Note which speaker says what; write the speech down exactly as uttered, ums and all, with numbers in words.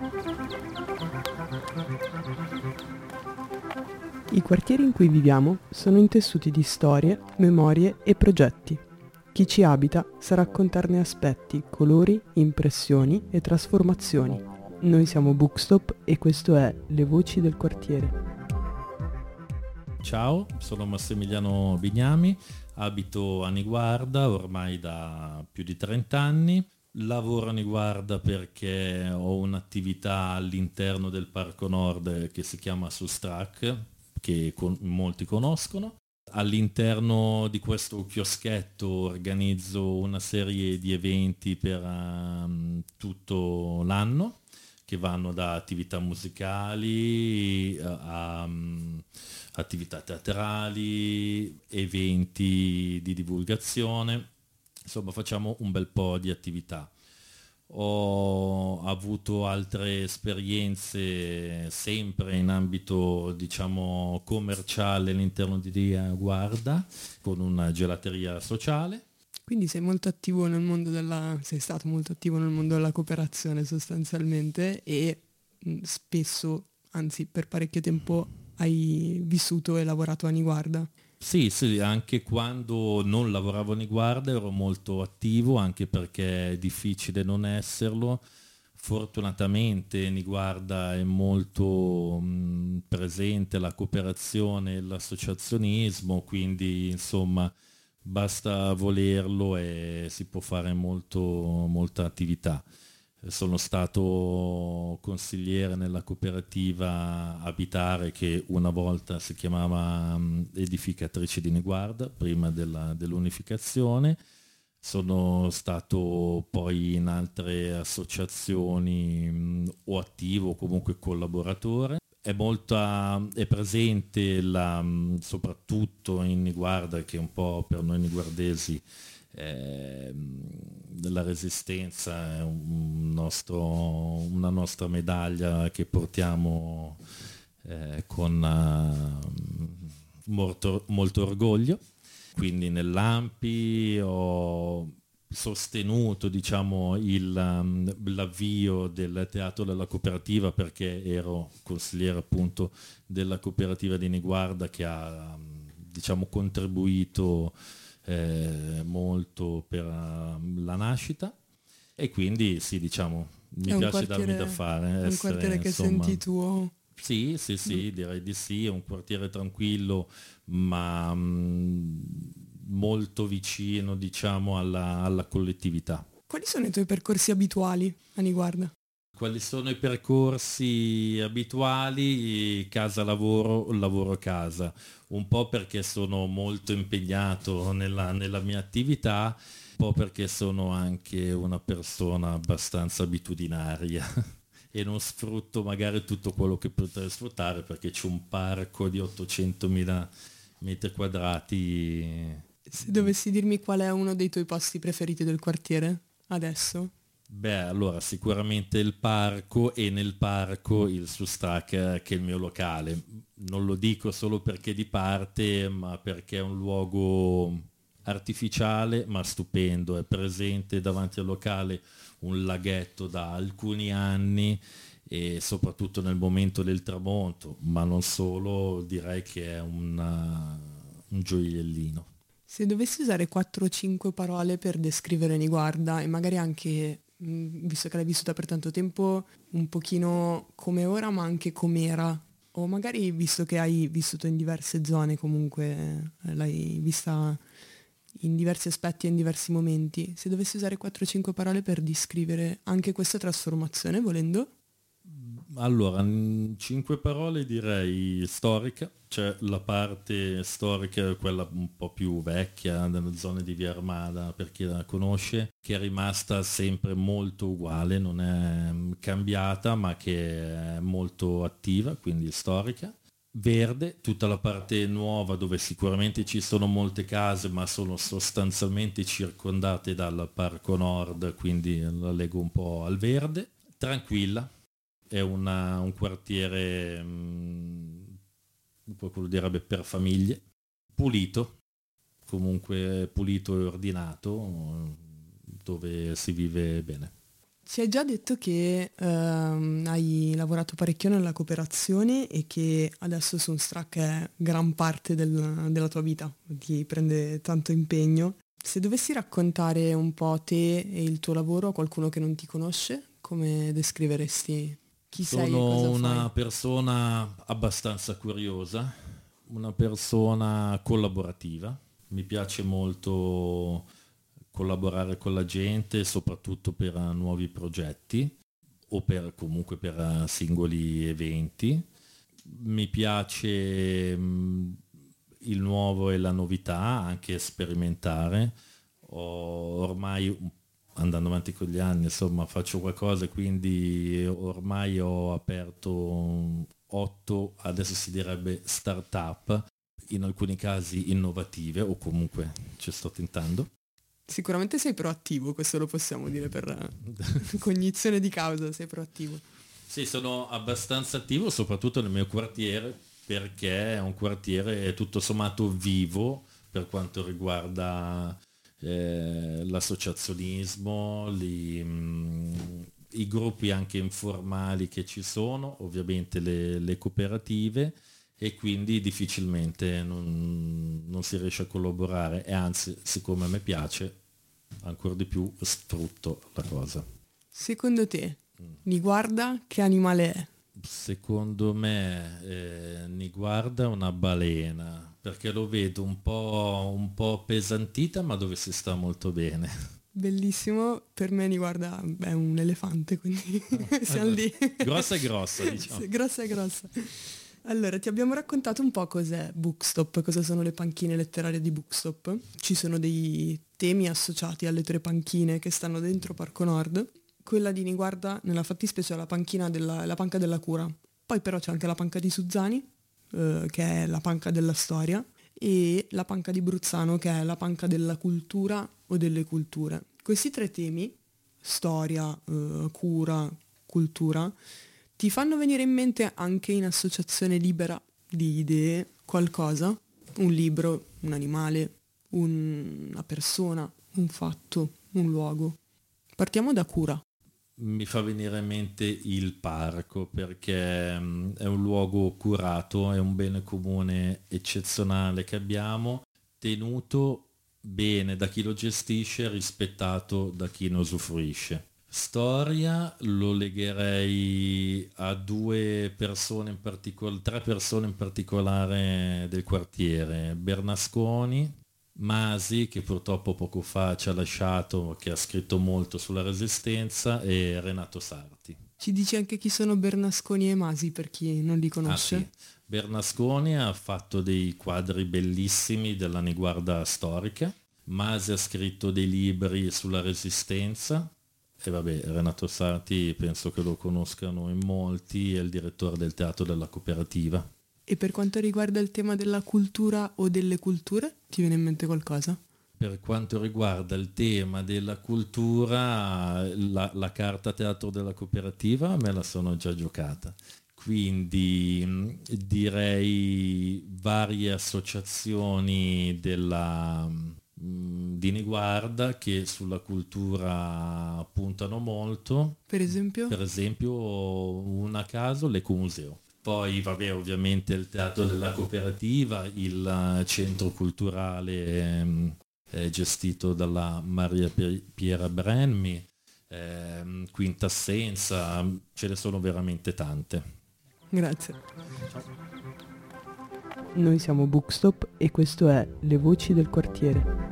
Speaker 1: I quartieri in cui viviamo sono intessuti di storie, memorie e progetti. Chi ci abita sa raccontarne aspetti, colori, impressioni e trasformazioni. Noi siamo Bookstop e questo è Le Voci del Quartiere.
Speaker 2: Ciao, sono Massimiliano Bignami, abito a Niguarda ormai da più di trenta anni. Lavoro a Niguarda perché ho un'attività all'interno del Parco Nord che si chiama Sustrac, che con- molti conoscono. All'interno di questo chioschetto organizzo una serie di eventi per um, tutto l'anno, che vanno da attività musicali a, a um, attività teatrali, eventi di divulgazione, insomma facciamo un bel po' di attività. Ho avuto altre esperienze sempre in ambito, diciamo, commerciale all'interno di Niguarda, con una gelateria sociale.
Speaker 1: Quindi sei molto attivo nel mondo della... sei stato molto attivo nel mondo della cooperazione sostanzialmente e mh, spesso, anzi per parecchio tempo, hai vissuto e lavorato a Niguarda.
Speaker 2: Sì, sì, anche quando non lavoravo a Niguarda ero molto attivo, anche perché è difficile non esserlo. Fortunatamente Niguarda è molto mh, presente la cooperazione e l'associazionismo, quindi insomma basta volerlo e si può fare molto, molta attività. Sono stato consigliere nella cooperativa Abitare, che una volta si chiamava um, Edificatrici di Niguarda, prima della, dell'unificazione. Sono stato poi in altre associazioni mh, o attivo o comunque collaboratore. È molta, è presente la, mh, soprattutto in Niguarda, che un po' per noi niguardesi eh, la resistenza è un nostro, una nostra medaglia che portiamo eh, con uh, molto, molto orgoglio. Quindi nell'A M P I ho sostenuto, diciamo, il, um, l'avvio del teatro della cooperativa, perché ero consigliere appunto della cooperativa di Niguarda, che ha um, diciamo contribuito Eh, molto per uh, la nascita, e quindi sì, diciamo, mi piace darmi da fare.
Speaker 1: È un
Speaker 2: essere,
Speaker 1: quartiere che
Speaker 2: insomma,
Speaker 1: senti tuo?
Speaker 2: sì, sì, sì, mm. direi di sì, è un quartiere tranquillo, ma mh, molto vicino, diciamo, alla, alla collettività.
Speaker 1: Quali sono i tuoi percorsi abituali a Niguarda?
Speaker 2: Quali sono i percorsi abituali? Casa lavoro, lavoro casa, un po' perché sono molto impegnato nella, nella mia attività, un po' perché sono anche una persona abbastanza abitudinaria e non sfrutto magari tutto quello che potrei sfruttare, perché c'è un parco di ottocentomila metri quadrati.
Speaker 1: Se dovessi dirmi qual è uno dei tuoi posti preferiti del quartiere adesso?
Speaker 2: Beh, allora sicuramente il parco, e nel parco il Sustrac, che è il mio locale. Non lo dico solo perché di parte, ma perché è un luogo artificiale ma stupendo. È presente davanti al locale un laghetto da alcuni anni, e soprattutto nel momento del tramonto, ma non solo, direi che è una, un gioiellino.
Speaker 1: Se dovessi usare quattro o cinque parole per descrivere Niguarda, e magari anche, mh, visto che l'hai vissuta per tanto tempo, un pochino come ora, ma anche com'era, o magari visto che hai vissuto in diverse zone, comunque eh, l'hai vista in diversi aspetti e in diversi momenti, se dovessi usare quattro o cinque parole per descrivere anche questa trasformazione, volendo?
Speaker 2: Allora, in cinque parole direi storica, cioè la parte storica, quella un po' più vecchia, nelle zone di Via Armada, per chi la conosce, che è rimasta sempre molto uguale, non è cambiata, ma che è molto attiva, quindi storica. Verde, tutta la parte nuova, dove sicuramente ci sono molte case, ma sono sostanzialmente circondate dal Parco Nord, quindi la leggo un po' al verde. Tranquilla, è una, un quartiere, mh, qualcuno direbbe per famiglie, pulito, comunque pulito e ordinato, dove si vive bene.
Speaker 1: Ci hai già detto che ehm, hai lavorato parecchio nella cooperazione e che adesso Sunstruck è gran parte del- della tua vita, ti prende tanto impegno. Se dovessi raccontare un po' te e il tuo lavoro a qualcuno che non ti conosce, come descriveresti chi sei e
Speaker 2: Sono
Speaker 1: cosa
Speaker 2: una
Speaker 1: fai?
Speaker 2: persona abbastanza curiosa, una persona collaborativa. Mi piace molto collaborare con la gente, soprattutto per eh, nuovi progetti o per, comunque per eh, singoli eventi. Mi piace mh, il nuovo e la novità, anche sperimentare. Ho- ormai andando avanti con gli anni, insomma, faccio qualcosa, quindi ormai ho aperto otto, adesso si direbbe startup, in alcuni casi innovative, o comunque ci sto tentando.
Speaker 1: Sicuramente sei proattivo, questo lo possiamo dire per eh, cognizione di causa, sei proattivo.
Speaker 2: Sì, sono abbastanza attivo, soprattutto nel mio quartiere, perché è un quartiere tutto sommato vivo per quanto riguarda eh, l'associazionismo, li, mh, i gruppi anche informali che ci sono, ovviamente le, le cooperative, e quindi difficilmente non, non si riesce a collaborare, e anzi, siccome a me piace, ancora di più sfrutto la cosa.
Speaker 1: Secondo te, Niguarda che animale è?
Speaker 2: Secondo me eh, Niguarda una balena, perché lo vedo un po', un po' pesantita, ma dove si sta molto bene.
Speaker 1: Bellissimo, per me Niguarda è un elefante, quindi siamo lì.
Speaker 2: Grossa e grossa, diciamo.
Speaker 1: Sì, grossa e grossa. Allora, ti abbiamo raccontato un po' cos'è Bookstop, cosa sono le panchine letterarie di Bookstop. Ci sono dei temi associati alle tre panchine che stanno dentro Parco Nord. Quella di Niguarda, nella fattispecie, è la panchina della, la panca della cura. Poi però c'è anche la panca di Suzzani, eh, che è la panca della storia, e la panca di Bruzzano, che è la panca della cultura o delle culture. Questi tre temi, storia, eh, cura, cultura, ti fanno venire in mente anche in associazione libera di idee qualcosa? Un libro, un animale, un- una persona, un fatto, un luogo. Partiamo da cura.
Speaker 2: Mi fa venire in mente il parco, perché mm, è un luogo curato, è un bene comune eccezionale che abbiamo, tenuto bene da chi lo gestisce, rispettato da chi ne usufruisce. Storia lo legherei a due persone in particolare, tre persone in particolare del quartiere: Bernasconi, Masi, che purtroppo poco fa ci ha lasciato, che ha scritto molto sulla Resistenza, e Renato Sarti.
Speaker 1: Ci dici anche chi sono Bernasconi e Masi per chi non li
Speaker 2: Ah sì,
Speaker 1: conosce?
Speaker 2: Bernasconi ha fatto dei quadri bellissimi della Niguarda storica, Masi ha scritto dei libri sulla Resistenza, e vabbè, Renato Sarti penso che lo conoscano in molti, è il direttore del teatro della cooperativa.
Speaker 1: E per quanto riguarda il tema della cultura o delle culture, ti viene in mente qualcosa?
Speaker 2: Per quanto riguarda il tema della cultura, la, la carta teatro della cooperativa me la sono già giocata. Quindi mh, direi varie associazioni della, mh, di Niguarda che sulla cultura puntano molto.
Speaker 1: Per esempio?
Speaker 2: Per esempio, un a caso, l'Ecomuseo. Poi, vabbè, ovviamente il teatro della cooperativa, il eh, centro culturale ehm, eh, gestito dalla Maria Pi- Piera Brenmi, ehm, Quintassenza, ce ne sono veramente tante.
Speaker 1: Grazie. Noi siamo Bookstop e questo è Le Voci del Quartiere.